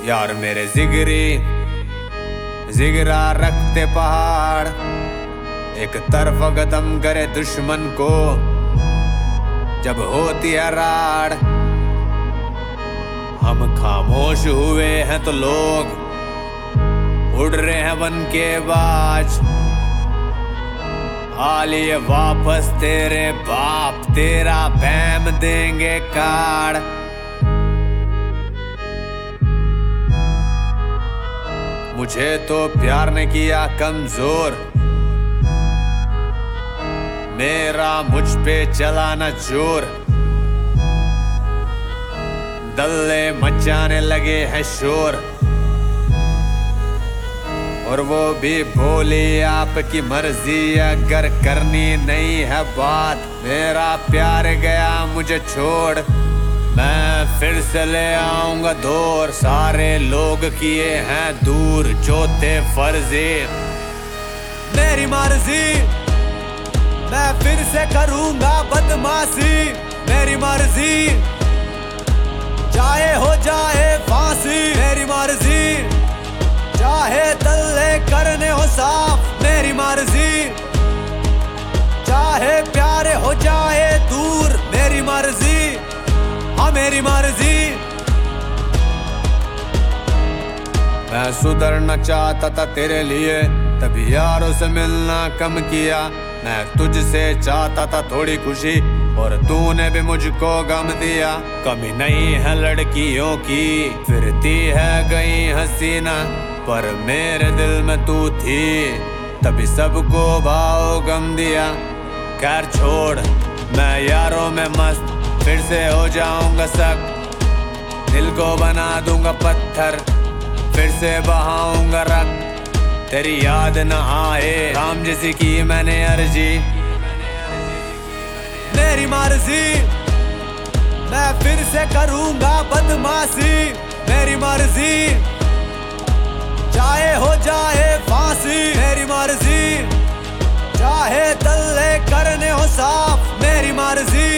यार मेरे जिगरी जिगरा रखते पहाड़, एक तरफ कदम करे दुश्मन को जब होती है राड़। हम खामोश हुए हैं तो लोग उड़ रहे हैं बन के बाज। आ लिए वापस तेरे बाप, तेरा बैम देंगे काड़। मुझे तो प्यार ने किया कमजोर, मेरा मुझ पे चला न जोर। दल्ले मचाने लगे हैं शोर, और वो भी बोली आपकी मर्जी अगर करनी नहीं है बात। मेरा प्यार गया मुझे छोड़, मैं फिर से ले आऊंगा दौर। सारे लोग किए हैं दूर जो थे फर्जी, मेरी मर्जी मैं फिर से करूंगा बदमाशी। मेरी मर्जी चाहे हो जाए फांसी, मेरी मर्जी चाहे तल्ले करने हो साफ। मेरी मर्जी चाहे प्यारे हो जाए दूर, मेरी मर्जी हाँ मेरी मर्जी। मैं सुधरना चाहता था तेरे लिए, तभी यारों से मिलना कम किया। मैं तुझसे चाहता था थोड़ी खुशी, और तूने भी मुझको गम दिया। कमी नहीं है लड़कियों की, फिरती है गई हसीना, पर मेरे दिल में तू थी, तभी सबको भाव गम दिया। खैर छोड़, मैं यारों में मस्त फिर से हो जाऊंगा सख्त। दिल को बना दूंगा पत्थर, फिर से बहाऊंगा रक्त। तेरी याद न आए राम जैसी की मैंने अर्जी। मेरी मर्जी मैं फिर से करूंगा बदमाशी। मेरी मर्जी चाहे हो जाए फांसी, मेरी मर्जी चाहे तल्ले करने हो साफ। मेरी मर्जी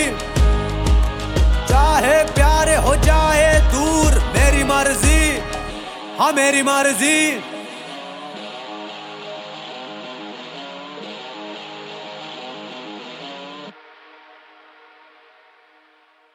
चाहे प्यारे हो जाए दूर, मेरी मर्जी हाँ मेरी मर्जी।